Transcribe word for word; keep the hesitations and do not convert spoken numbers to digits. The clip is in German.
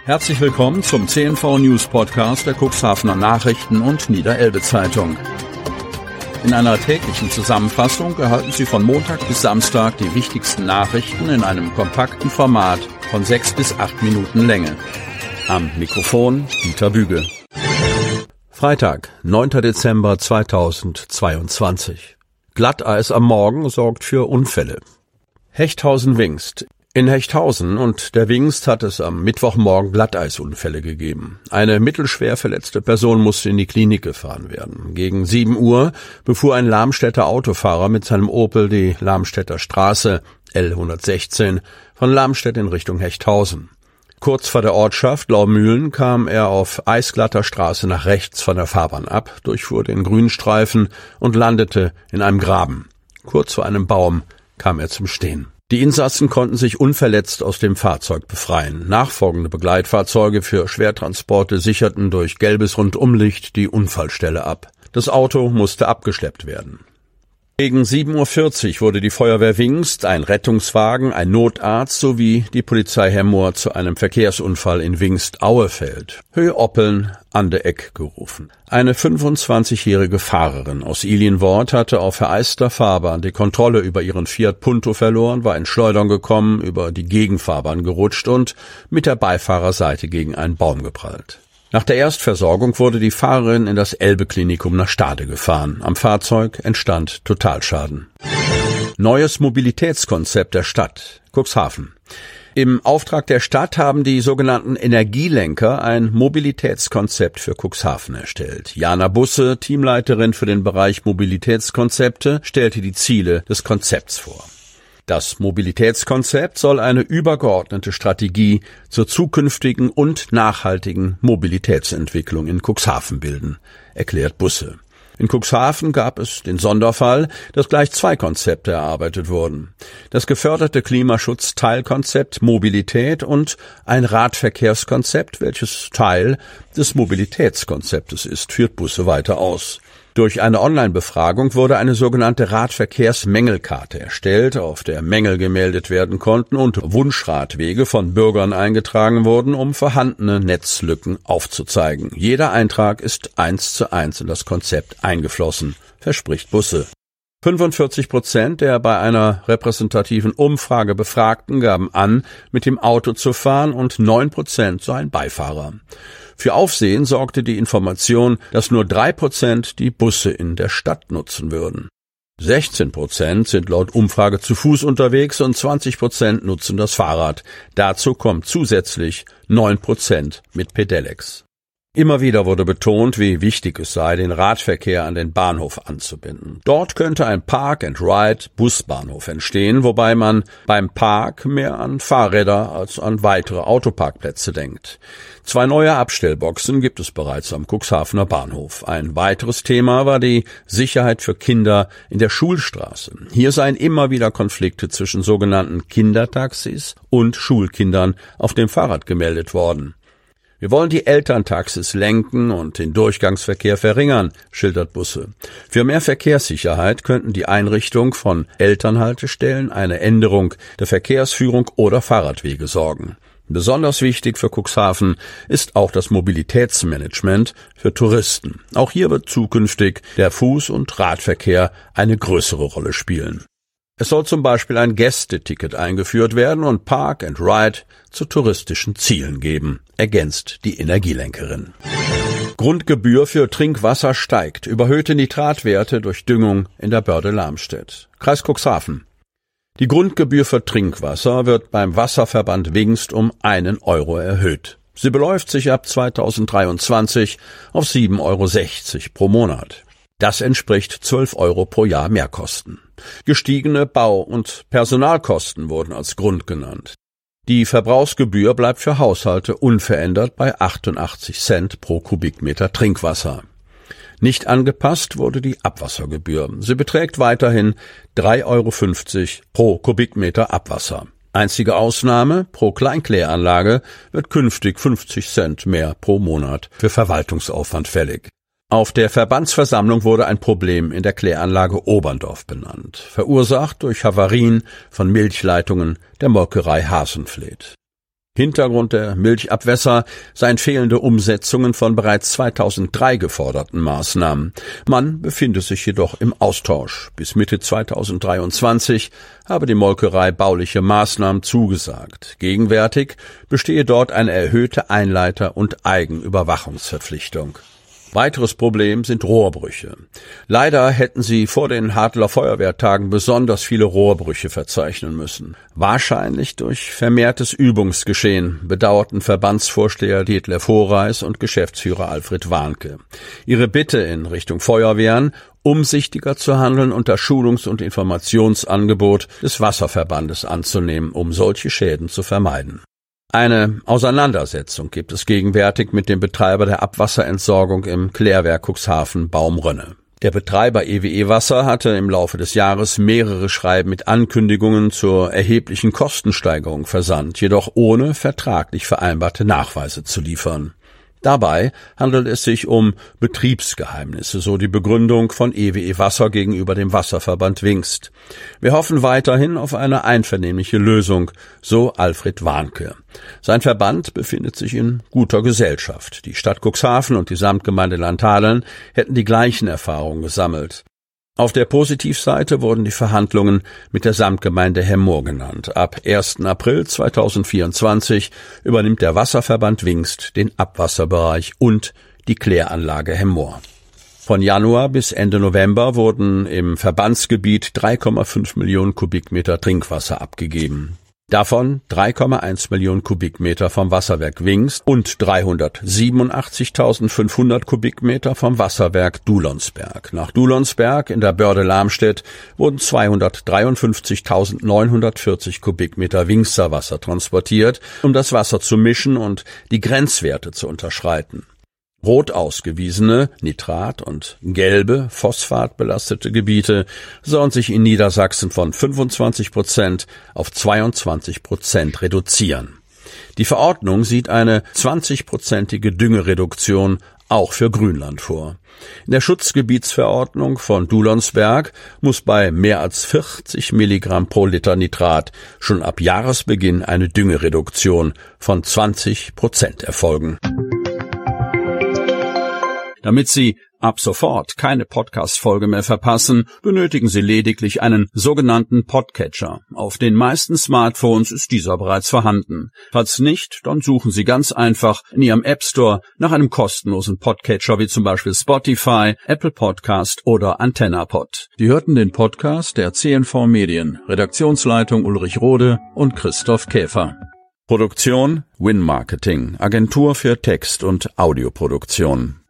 Herzlich willkommen zum C N V News Podcast der Cuxhavener Nachrichten und Niederelbe Zeitung. In einer täglichen Zusammenfassung erhalten Sie von Montag bis Samstag die wichtigsten Nachrichten in einem kompakten Format von sechs bis acht Minuten Länge. Am Mikrofon Dieter Büge. Freitag, neunter Dezember zweitausendzweiundzwanzig. Glatteis am Morgen sorgt für Unfälle. Hechthausen-Wingst. In Hechthausen und der Wingst hat es am Mittwochmorgen Glatteisunfälle gegeben. Eine mittelschwer verletzte Person musste in die Klinik gefahren werden. Gegen sieben Uhr befuhr ein Lamstädter Autofahrer mit seinem Opel die Lamstädter Straße L hundertsechzehn von Lamstedt in Richtung Hechthausen. Kurz vor der Ortschaft Laumühlen kam er auf eisglatter Straße nach rechts von der Fahrbahn ab, durchfuhr den Grünstreifen und landete in einem Graben. Kurz vor einem Baum kam er zum Stehen. Die Insassen konnten sich unverletzt aus dem Fahrzeug befreien. Nachfolgende Begleitfahrzeuge für Schwertransporte sicherten durch gelbes Rundumlicht die Unfallstelle ab. Das Auto musste abgeschleppt werden. Gegen sieben Uhr vierzig wurde die Feuerwehr Wingst, ein Rettungswagen, ein Notarzt sowie die Polizei Hemmoor zu einem Verkehrsunfall in Wingst-Auefeld, Höhe Oppeln, an der Eck gerufen. Eine fünfundzwanzigjährige Fahrerin aus Ilienwort hatte auf vereister Fahrbahn die Kontrolle über ihren Fiat Punto verloren, war in Schleudern gekommen, über die Gegenfahrbahn gerutscht und mit der Beifahrerseite gegen einen Baum geprallt. Nach der Erstversorgung wurde die Fahrerin in das Elbe-Klinikum nach Stade gefahren. Am Fahrzeug entstand Totalschaden. Neues Mobilitätskonzept der Stadt Cuxhaven. Im Auftrag der Stadt haben die sogenannten Energielenker ein Mobilitätskonzept für Cuxhaven erstellt. Jana Busse, Teamleiterin für den Bereich Mobilitätskonzepte, stellte die Ziele des Konzepts vor. Das Mobilitätskonzept soll eine übergeordnete Strategie zur zukünftigen und nachhaltigen Mobilitätsentwicklung in Cuxhaven bilden, erklärt Busse. In Cuxhaven gab es den Sonderfall, dass gleich zwei Konzepte erarbeitet wurden. Das geförderte Klimaschutz-Teilkonzept Mobilität und ein Radverkehrskonzept, welches Teil des Mobilitätskonzeptes ist, führt Busse weiter aus. Durch eine Online-Befragung wurde eine sogenannte Radverkehrsmängelkarte erstellt, auf der Mängel gemeldet werden konnten und Wunschradwege von Bürgern eingetragen wurden, um vorhandene Netzlücken aufzuzeigen. Jeder Eintrag ist eins zu eins in das Konzept eingeflossen, verspricht Busse. fünfundvierzig Prozent der bei einer repräsentativen Umfrage Befragten gaben an, mit dem Auto zu fahren und neun Prozent seien Beifahrer. Für Aufsehen sorgte die Information, dass nur drei Prozent die Busse in der Stadt nutzen würden. sechzehn Prozent sind laut Umfrage zu Fuß unterwegs und zwanzig Prozent nutzen das Fahrrad. Dazu kommt zusätzlich neun Prozent mit Pedelecs. Immer wieder wurde betont, wie wichtig es sei, den Radverkehr an den Bahnhof anzubinden. Dort könnte ein Park-and-Ride-Busbahnhof entstehen, wobei man beim Park mehr an Fahrräder als an weitere Autoparkplätze denkt. Zwei neue Abstellboxen gibt es bereits am Cuxhavener Bahnhof. Ein weiteres Thema war die Sicherheit für Kinder in der Schulstraße. Hier seien immer wieder Konflikte zwischen sogenannten Kindertaxis und Schulkindern auf dem Fahrrad gemeldet worden. Wir wollen die Elterntaxis lenken und den Durchgangsverkehr verringern, schildert Busse. Für mehr Verkehrssicherheit könnten die Einrichtung von Elternhaltestellen, eine Änderung der Verkehrsführung oder Fahrradwege sorgen. Besonders wichtig für Cuxhaven ist auch das Mobilitätsmanagement für Touristen. Auch hier wird zukünftig der Fuß- und Radverkehr eine größere Rolle spielen. Es soll zum Beispiel ein Gästeticket eingeführt werden und Park and Ride zu touristischen Zielen geben, ergänzt die Energielenkerin. Grundgebühr für Trinkwasser steigt. Überhöhte Nitratwerte durch Düngung in der Börde Lamstedt. Kreis Cuxhaven. Die Grundgebühr für Trinkwasser wird beim Wasserverband Wingst um einen Euro erhöht. Sie beläuft sich ab zweitausenddreiundzwanzig auf sieben Euro sechzig pro Monat. Das entspricht zwölf Euro pro Jahr Mehrkosten. Gestiegene Bau- und Personalkosten wurden als Grund genannt. Die Verbrauchsgebühr bleibt für Haushalte unverändert bei achtundachtzig Cent pro Kubikmeter Trinkwasser. Nicht angepasst wurde die Abwassergebühr. Sie beträgt weiterhin drei Euro fünfzig pro Kubikmeter Abwasser. Einzige Ausnahme, pro Kleinkläranlage wird künftig fünfzig Cent mehr pro Monat für Verwaltungsaufwand fällig. Auf der Verbandsversammlung wurde ein Problem in der Kläranlage Oberndorf benannt, verursacht durch Havarien von Milchleitungen der Molkerei Hasenfleet. Hintergrund der Milchabwässer seien fehlende Umsetzungen von bereits zweitausenddrei geforderten Maßnahmen. Man befinde sich jedoch im Austausch. Bis Mitte zweitausenddreiundzwanzig habe die Molkerei bauliche Maßnahmen zugesagt. Gegenwärtig bestehe dort eine erhöhte Einleiter- und Eigenüberwachungsverpflichtung. Weiteres Problem sind Rohrbrüche. Leider hätten sie vor den Hadler Feuerwehrtagen besonders viele Rohrbrüche verzeichnen müssen. Wahrscheinlich durch vermehrtes Übungsgeschehen, bedauerten Verbandsvorsteher Detlef Horeis und Geschäftsführer Alfred Warnke. Ihre Bitte in Richtung Feuerwehren, umsichtiger zu handeln und das Schulungs- und Informationsangebot des Wasserverbandes anzunehmen, um solche Schäden zu vermeiden. Eine Auseinandersetzung gibt es gegenwärtig mit dem Betreiber der Abwasserentsorgung im Klärwerk Cuxhaven Baumrönne. Der Betreiber E W E Wasser hatte im Laufe des Jahres mehrere Schreiben mit Ankündigungen zur erheblichen Kostensteigerung versandt, jedoch ohne vertraglich vereinbarte Nachweise zu liefern. Dabei handelt es sich um Betriebsgeheimnisse, so die Begründung von E W E Wasser gegenüber dem Wasserverband Wingst. Wir hoffen weiterhin auf eine einvernehmliche Lösung, so Alfred Warnke. Sein Verband befindet sich in guter Gesellschaft. Die Stadt Cuxhaven und die Samtgemeinde Landhadeln hätten die gleichen Erfahrungen gesammelt. Auf der Positivseite wurden die Verhandlungen mit der Samtgemeinde Hemmoor genannt. Ab ersten April zweitausendvierundzwanzig übernimmt der Wasserverband Wingst den Abwasserbereich und die Kläranlage Hemmoor. Von Januar bis Ende November wurden im Verbandsgebiet drei Komma fünf Millionen Kubikmeter Trinkwasser abgegeben. Davon drei Komma eins Millionen Kubikmeter vom Wasserwerk Wingst und dreihundertsiebenundachtzigtausendfünfhundert Kubikmeter vom Wasserwerk Dulonsberg. Nach Dulonsberg in der Börde Lamstedt wurden zweihundertdreiundfünfzigtausendneunhundertvierzig Kubikmeter Wingster Wasser transportiert, um das Wasser zu mischen und die Grenzwerte zu unterschreiten. Rot ausgewiesene, Nitrat- und gelbe, phosphatbelastete Gebiete sollen sich in Niedersachsen von fünfundzwanzig Prozent auf zweiundzwanzig Prozent reduzieren. Die Verordnung sieht eine zwanzigprozentige Düngereduktion auch für Grünland vor. In der Schutzgebietsverordnung von Dulonsberg muss bei mehr als vierzig Milligramm pro Liter Nitrat schon ab Jahresbeginn eine Düngereduktion von zwanzig Prozent erfolgen. Damit Sie ab sofort keine Podcast-Folge mehr verpassen, benötigen Sie lediglich einen sogenannten Podcatcher. Auf den meisten Smartphones ist dieser bereits vorhanden. Falls nicht, dann suchen Sie ganz einfach in Ihrem App Store nach einem kostenlosen Podcatcher wie zum Beispiel Spotify, Apple Podcast oder AntennaPod. Sie hörten den Podcast der C N V Medien, Redaktionsleitung Ulrich Rode und Christoph Käfer. Produktion Win Marketing, Agentur für Text- und Audioproduktion.